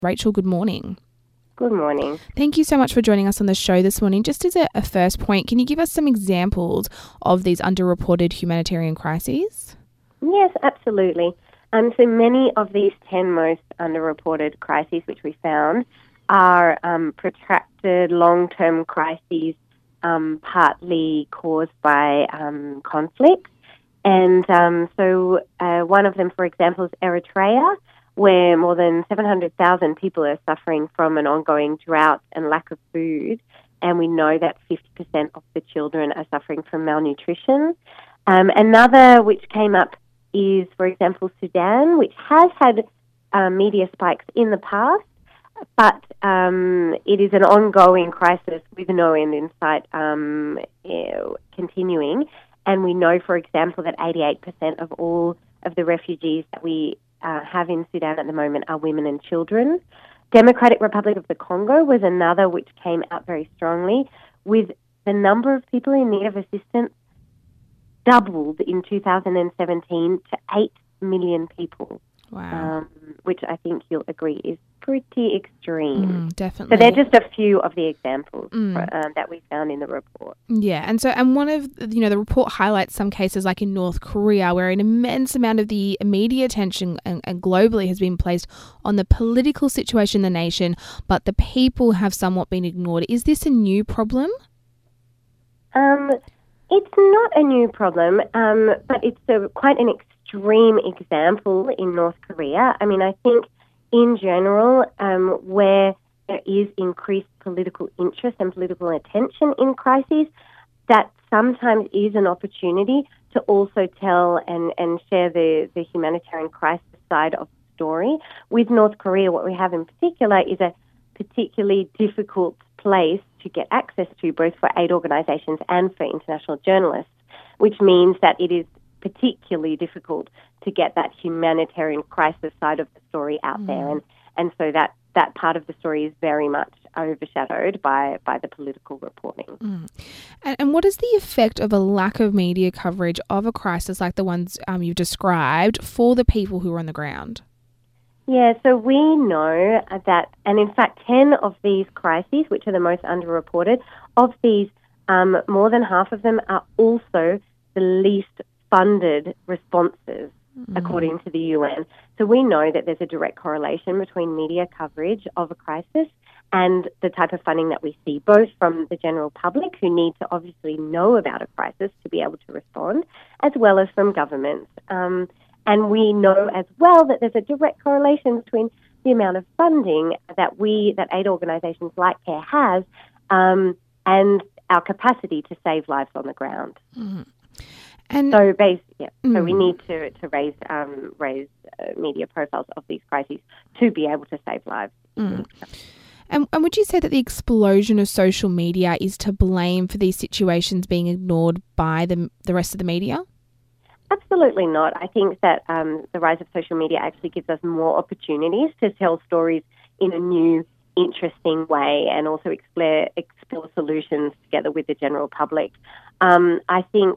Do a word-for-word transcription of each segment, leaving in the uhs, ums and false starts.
Rachel, good morning. Good morning. Thank you so much for joining us on the show this morning. Just as a, a first point, can you give us some examples of these underreported humanitarian crises? Yes, absolutely. Um, so many of these ten most underreported crises which we found are um, protracted long-term crises, um, partly caused by um, conflict. And um, so uh, one of them, for example, is Eritrea, where more than seven hundred thousand people are suffering from an ongoing drought and lack of food. And we know that fifty percent of the children are suffering from malnutrition. Um, another which came up is, for example, Sudan, which has had um, media spikes in the past, but um, it is an ongoing crisis with no end in sight um, uh, continuing. And we know, for example, that eighty-eight percent of all of the refugees that we uh, have in Sudan at the moment are women and children. Democratic Republic of the Congo was another which came out very strongly, with the number of people in need of assistance doubled in two thousand seventeen to eight million people. Wow. Um, which I think you'll agree is pretty extreme. Mm, definitely. So they're just a few of the examples Mm. for, um, that we found in the report. Yeah, and so and one of you know the report highlights some cases like in North Korea where an immense amount of the media attention and, and globally has been placed on the political situation in the nation, but the people have somewhat been ignored. Is this a new problem? Um, it's not a new problem, um, but it's a, quite an extreme example in North Korea. I mean, I think in general, um, where there is increased political interest and political attention in crises, that sometimes is an opportunity to also tell and, and share the, the humanitarian crisis side of the story. With North Korea, what we have in particular is a particularly difficult place to get access to, both for aid organisations and for international journalists, which means that it is particularly difficult to get that humanitarian crisis side of the story out mm. there. And and so that, that part of the story is very much overshadowed by, by the political reporting. Mm. And, and what is the effect of a lack of media coverage of a crisis like the ones um, you've described for the people who are on the ground? Yeah, so we know that, and in fact, ten of these crises, which are the most underreported, of these, um, more than half of them are also the least funded responses, mm. according to the U N. So we know that there's a direct correlation between media coverage of a crisis and the type of funding that we see, both from the general public, who need to obviously know about a crisis to be able to respond, as well as from governments. Um, and we know as well that there's a direct correlation between the amount of funding that we, that aid organisations like CARE has, um, and our capacity to save lives on the ground. Mm. And so, base, yeah, mm. so we need to to raise um, raise uh, media profiles of these crises to be able to save lives. Mm. And, and would you say that the explosion of social media is to blame for these situations being ignored by the the rest of the media? Absolutely not. I think that um, the rise of social media actually gives us more opportunities to tell stories in a new, interesting way, and also explore, explore solutions together with the general public. Um, I think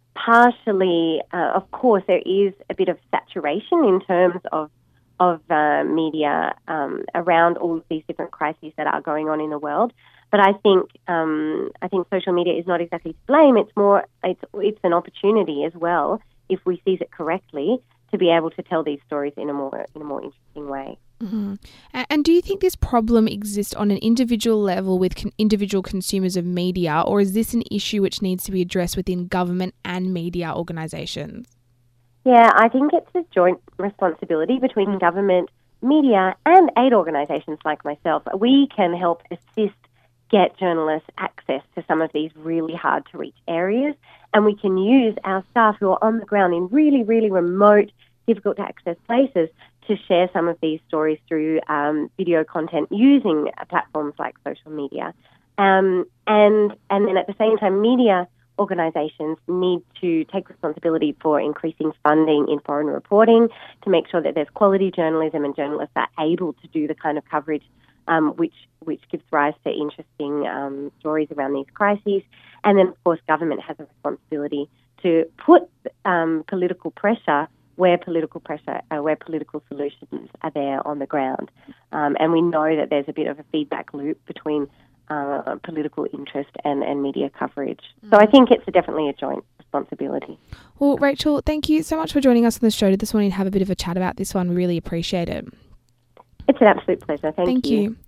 partially, uh, of course, there is a bit of saturation in terms of of uh, media um, around all of these different crises that are going on in the world. But I think um, I think social media is not exactly to blame. It's more it's it's an opportunity as well, if we seize it correctly, to be able to tell these stories in a more in a more interesting way. Mm-hmm. And do you think this problem exists on an individual level with con- individual consumers of media, or is this an issue which needs to be addressed within government and media organisations? Yeah, I think it's a joint responsibility between government, media, and aid organisations like myself. We can help assist get journalists access to some of these really hard-to-reach areas, and we can use our staff who are on the ground in really, really remote, difficult-to-access places to share some of these stories through um, video content using platforms like social media. Um, and and then at the same time, media organisations need to take responsibility for increasing funding in foreign reporting to make sure that there's quality journalism and journalists are able to do the kind of coverage um, which which gives rise to interesting um, stories around these crises. And then, of course, government has a responsibility to put um, political pressure where political pressure, uh, where political solutions are there on the ground. Um, and we know that there's a bit of a feedback loop between uh, political interest and, and media coverage. Mm. So I think it's definitely a joint responsibility. Well, Rachel, thank you so much for joining us on the show this morning to have a bit of a chat about this one. We really appreciate it. It's an absolute pleasure. Thank, thank you. you.